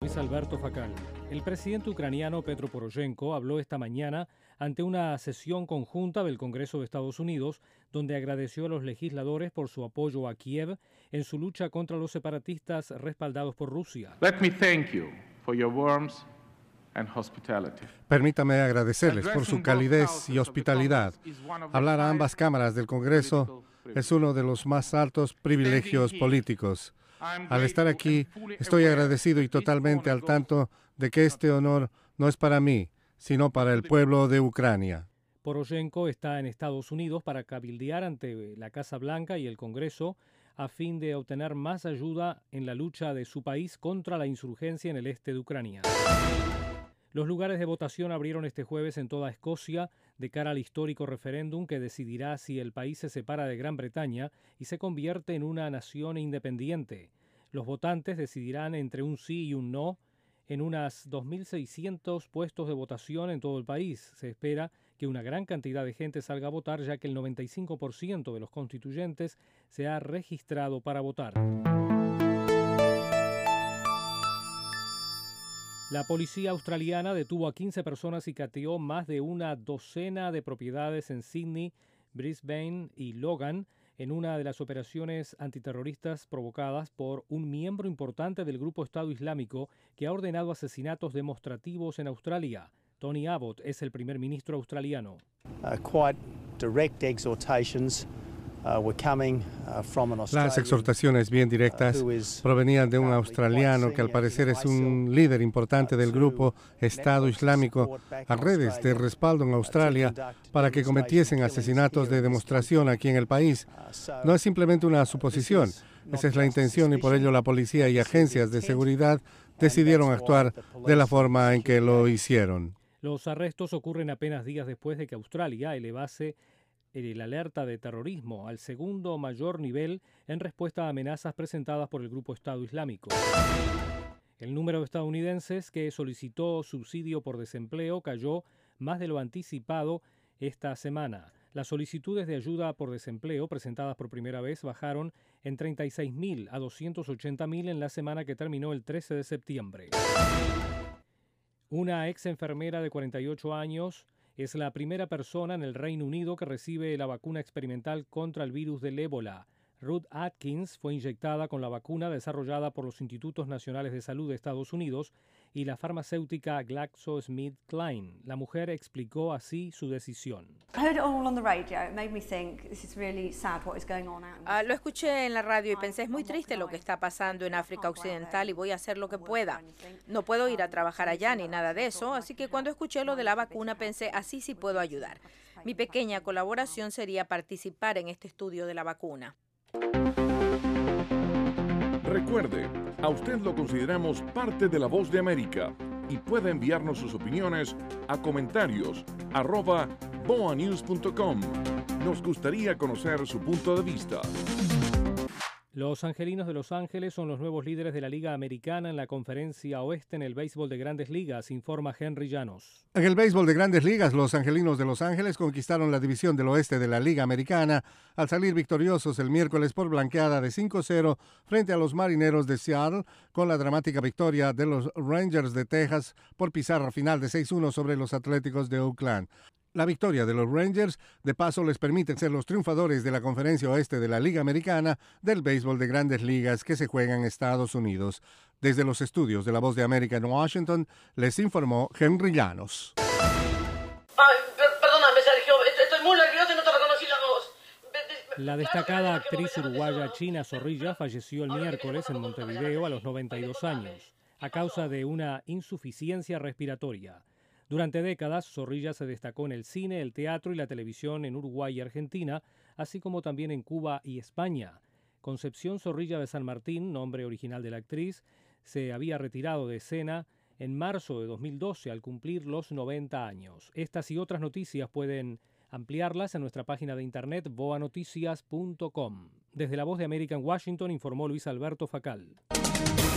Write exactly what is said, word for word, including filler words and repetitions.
Luis Alberto Facal. El presidente ucraniano Petro Poroshenko habló esta mañana ante una sesión conjunta del Congreso de Estados Unidos, donde agradeció a los legisladores por su apoyo a Kiev en su lucha contra los separatistas respaldados por Rusia. Let me thank you for your warmth and hospitality. Permítame agradecerles por su calidez y hospitalidad. Hablar a ambas cámaras del Congreso es uno de los más altos privilegios políticos. Al estar aquí, estoy agradecido y totalmente al tanto de que este honor no es para mí, sino para el pueblo de Ucrania. Poroshenko está en Estados Unidos para cabildear ante la Casa Blanca y el Congreso a fin de obtener más ayuda en la lucha de su país contra la insurgencia en el este de Ucrania. Los lugares de votación abrieron este jueves en toda Escocia de cara al histórico referéndum que decidirá si el país se separa de Gran Bretaña y se convierte en una nación independiente. Los votantes decidirán entre un sí y un no en unas dos mil seiscientos puestos de votación en todo el país. Se espera que una gran cantidad de gente salga a votar, ya que el noventa y cinco por ciento de los constituyentes se ha registrado para votar. La policía australiana detuvo a quince personas y cateó más de una docena de propiedades en Sydney, Brisbane y Logan en una de las operaciones antiterroristas provocadas por un miembro importante del grupo Estado Islámico que ha ordenado asesinatos demostrativos en Australia. Tony Abbott es el primer ministro australiano. Uh, quite direct exhortations. Las exhortaciones bien directas provenían de un australiano que al parecer es un líder importante del grupo Estado Islámico a redes de respaldo en Australia para que cometiesen asesinatos de demostración aquí en el país. No es simplemente una suposición, esa es la intención y por ello la policía y agencias de seguridad decidieron actuar de la forma en que lo hicieron. Los arrestos ocurren apenas días después de que Australia elevase el alerta de terrorismo al segundo mayor nivel en respuesta a amenazas presentadas por el grupo Estado Islámico. El número de estadounidenses que solicitó subsidio por desempleo cayó más de lo anticipado esta semana. Las solicitudes de ayuda por desempleo presentadas por primera vez bajaron en treinta y seis mil a doscientos ochenta mil en la semana que terminó el trece de septiembre. Una ex enfermera de cuarenta y ocho años es la primera persona en el Reino Unido que recibe la vacuna experimental contra el virus del ébola. Ruth Atkins fue inyectada con la vacuna desarrollada por los Institutos Nacionales de Salud de Estados Unidos y la farmacéutica GlaxoSmithKline. La mujer explicó así su decisión. Uh, lo escuché en la radio y pensé, es muy triste lo que está pasando en África Occidental y voy a hacer lo que pueda. No puedo ir a trabajar allá ni nada de eso, así que cuando escuché lo de la vacuna pensé, así sí puedo ayudar. Mi pequeña colaboración sería participar en este estudio de la vacuna. Recuerde, a usted lo consideramos parte de La Voz de América y puede enviarnos sus opiniones a comentarios arroba boa news punto com. Nos gustaría conocer su punto de vista. Los Angelinos de Los Ángeles son los nuevos líderes de la Liga Americana en la Conferencia Oeste en el béisbol de Grandes Ligas, informa Henry Llanos. En el béisbol de Grandes Ligas, los Angelinos de Los Ángeles conquistaron la división del oeste de la Liga Americana al salir victoriosos el miércoles por blanqueada de cinco cero frente a los Marineros de Seattle, con la dramática victoria de los Rangers de Texas por pizarra final de seis uno sobre los Atléticos de Oakland. La victoria de los Rangers, de paso, les permite ser los triunfadores de la Conferencia Oeste de la Liga Americana del béisbol de Grandes Ligas que se juega en Estados Unidos. Desde los estudios de La Voz de América en Washington, les informó Henry Llanos. Ay, perdóname, Sergio, estoy muy nervioso y no te reconocí la voz. La destacada actriz uruguaya China Zorrilla falleció el miércoles en Montevideo a los noventa y dos años, a causa de una insuficiencia respiratoria. Durante décadas, Zorrilla se destacó en el cine, el teatro y la televisión en Uruguay y Argentina, así como también en Cuba y España. Concepción Zorrilla de San Martín, nombre original de la actriz, se había retirado de escena en marzo de dos mil doce al cumplir los noventa años. Estas y otras noticias pueden ampliarlas en nuestra página de internet boa noticias punto com. Desde La Voz de América en Washington informó Luis Alberto Facal.